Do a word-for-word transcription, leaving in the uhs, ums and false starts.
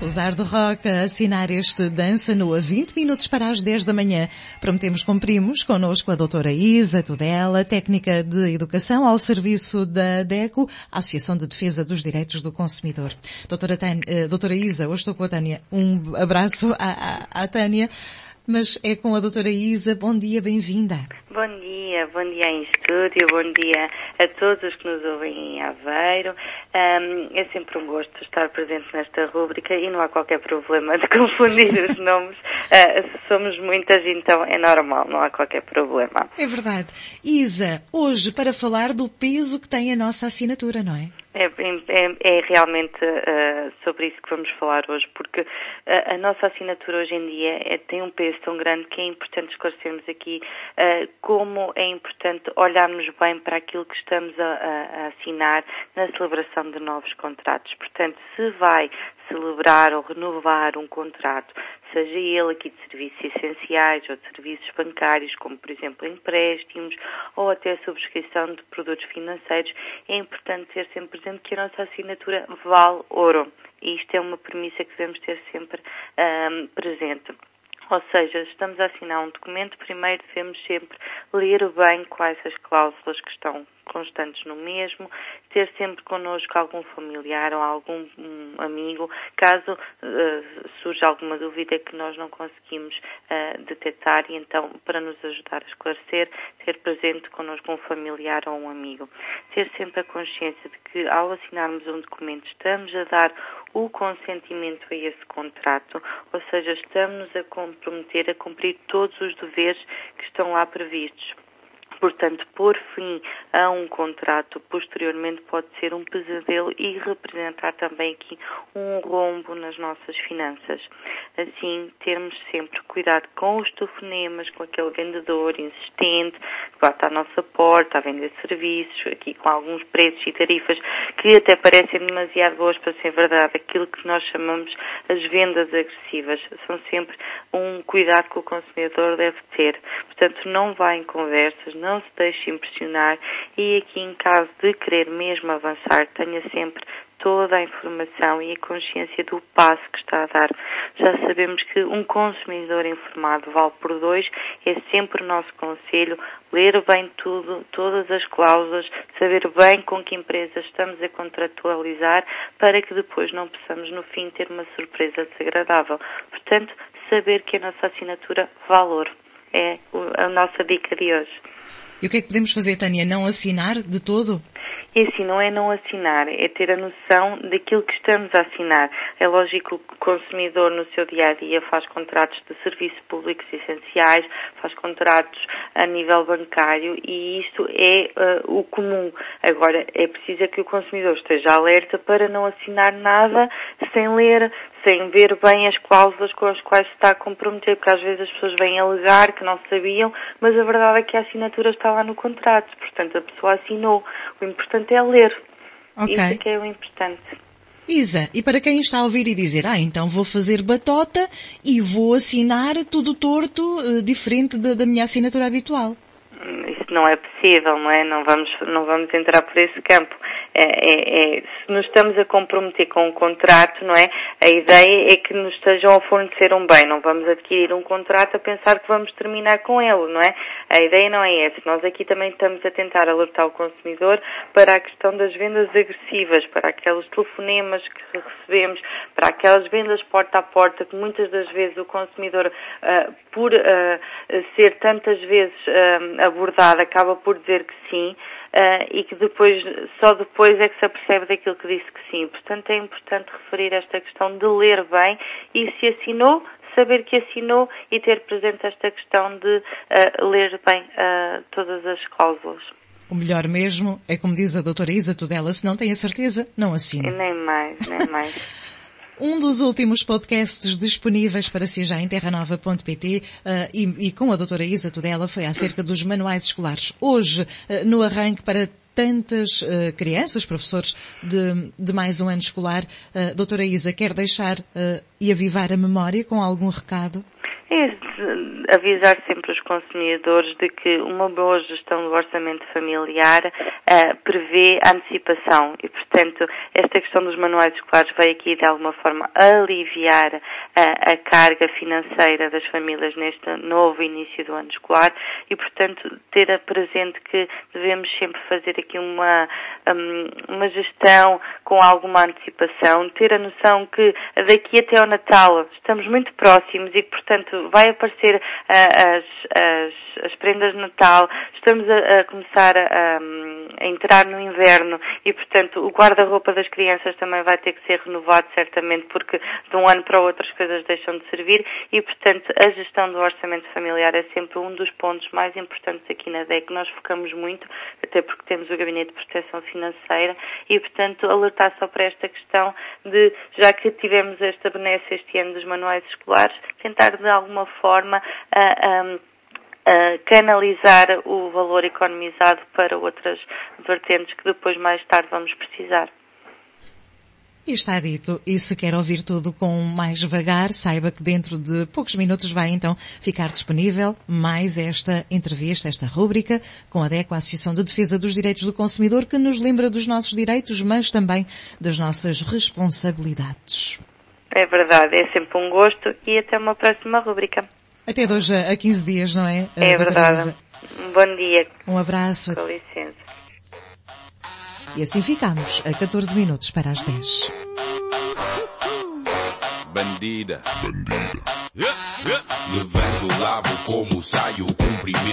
Os Hard Rock a assinar este Dança no a vinte minutos para as dez da manhã. Prometemos cumprimos connosco a doutora Isa Tudela, técnica de educação ao serviço da DECO, Associação de Defesa dos Direitos do Consumidor. Doutora, Tânia, eh, doutora Isa, hoje estou com a Tânia. Um abraço à, à, à Tânia, mas é com a doutora Isa. Bom dia, bem-vinda. Bom dia, bom dia em estúdio, bom dia a todos os que nos ouvem em Aveiro. Um, é sempre um gosto estar presente nesta rúbrica e não há qualquer problema de confundir os nomes. Uh, somos muitas, então é normal, não há qualquer problema. É verdade. Isa, hoje para falar do peso que tem a nossa assinatura, não é? É, é, é realmente uh, sobre isso que vamos falar hoje, porque uh, a nossa assinatura hoje em dia é, tem um peso tão grande que é importante esclarecermos aqui uh, como é importante olharmos bem para aquilo que estamos a, a, a assinar na celebração de novos contratos. Portanto, se vai celebrar ou renovar um contrato, seja ele aqui de serviços essenciais ou de serviços bancários, como por exemplo empréstimos ou até subscrição de produtos financeiros, é importante ter sempre presente que a nossa assinatura vale ouro. E isto é uma premissa que devemos ter sempre um, presente. Ou seja, estamos a assinar um documento, primeiro devemos sempre ler bem quais as cláusulas que estão constantes no mesmo, ter sempre connosco algum familiar ou algum um, amigo, caso uh, surja alguma dúvida que nós não conseguimos uh, detectar, e então, para nos ajudar a esclarecer, ter presente connosco um familiar ou um amigo. Ter sempre a consciência de que, ao assinarmos um documento, estamos a dar o consentimento a esse contrato, ou seja, estamos a comprometer a cumprir todos os deveres que estão lá previstos. Portanto, pôr fim a um contrato posteriormente pode ser um pesadelo e representar também aqui um rombo nas nossas finanças. Assim, termos sempre cuidado com os telefonemas, com aquele vendedor insistente que bate à nossa porta a vender serviços, aqui com alguns preços e tarifas que até parecem demasiado boas para ser verdade. Aquilo que nós chamamos as vendas agressivas são sempre um cuidado que o consumidor deve ter. Portanto, não vá em conversas, não não se deixe impressionar, e aqui em caso de querer mesmo avançar, tenha sempre toda a informação e a consciência do passo que está a dar. Já sabemos que um consumidor informado vale por dois, é sempre o nosso conselho ler bem tudo, todas as cláusulas, saber bem com que empresas estamos a contratualizar, para que depois não possamos no fim ter uma surpresa desagradável. Portanto, saber que a nossa assinatura vale ouro. É a nossa dica de hoje. E o que é que podemos fazer, Tânia? Não assinar de todo? E assim, não é não assinar, é ter a noção daquilo que estamos a assinar. É lógico que o consumidor no seu dia-a-dia faz contratos de serviços públicos essenciais, faz contratos a nível bancário, e isto é uh, o comum. Agora, é preciso que o consumidor esteja alerta para não assinar nada sem ler, sem ver bem as cláusulas com as quais se está a comprometer, porque às vezes as pessoas vêm alegar que não sabiam, mas a verdade é que a assinatura está lá no contrato, portanto a pessoa assinou. O importante é ler. Okay. Isso é que é o importante. Isa, e para quem está a ouvir e dizer, ah, então vou fazer batota e vou assinar tudo torto, uh, diferente da, da minha assinatura habitual. Isso não é possível, não é? Não vamos, não vamos entrar por esse campo. É, é, é, se nos estamos a comprometer com um contrato, não é? A ideia é que nos estejam a fornecer um bem. Não vamos adquirir um contrato a pensar que vamos terminar com ele, não é? A ideia não é essa. Nós aqui também estamos a tentar alertar o consumidor para a questão das vendas agressivas, para aqueles telefonemas que recebemos, para aquelas vendas porta a porta, que muitas das vezes o consumidor, uh, por uh, ser tantas vezes uh, abordado, acaba por dizer que sim, uh, e que depois, só depois é que se apercebe daquilo que disse que sim. Portanto, é importante referir esta questão de ler bem, e se assinou, saber que assinou, e ter presente esta questão de uh, ler bem uh, todas as cláusulas. O melhor mesmo é, como diz a doutora Isa Tudela, se não tem a certeza, não assine. Nem mais, nem mais. Um dos últimos podcasts disponíveis para si já em terra nova ponto pt uh, e, e com a doutora Isa Tudela foi acerca dos manuais escolares. Hoje, uh, no arranque para tantas uh, crianças, professores de, de mais um ano escolar, uh, doutora Isa, quer deixar uh, e avivar a memória com algum recado? é avisar sempre os consumidores de que uma boa gestão do orçamento familiar uh, prevê antecipação e, portanto, esta questão dos manuais escolares vai aqui de alguma forma aliviar uh, a carga financeira das famílias neste novo início do ano escolar e, portanto, ter a presente que devemos sempre fazer aqui uma, um, uma gestão com alguma antecipação, ter a noção que daqui até ao Natal estamos muito próximos e que, portanto, vai aparecer uh, as, as, as prendas de Natal, estamos a, a começar a, a entrar no inverno e, portanto, o guarda-roupa das crianças também vai ter que ser renovado, certamente, porque de um ano para o outro as coisas deixam de servir e, portanto, a gestão do orçamento familiar é sempre um dos pontos mais importantes aqui na D E C. Nós focamos muito, até porque temos o Gabinete de Proteção Financeira e, portanto, alertar só para esta questão de, já que tivemos esta benéfica este ano dos manuais escolares, tentar de alguma forma a, a, a canalizar o valor economizado para outras vertentes que depois mais tarde vamos precisar. E está dito, e se quer ouvir tudo com mais vagar, saiba que dentro de poucos minutos vai então ficar disponível mais esta entrevista, esta rúbrica, com a D E C, a Associação de Defesa dos Direitos do Consumidor, que nos lembra dos nossos direitos, mas também das nossas responsabilidades. É verdade, é sempre um gosto e até uma próxima rúbrica. Até de hoje a quinze dias, não é? É verdade. Um bom dia. Um abraço. Com licença. E assim ficamos, a catorze minutos para as dez. Bandida. Bandida. Levanta o lábio como sai o cumprimento.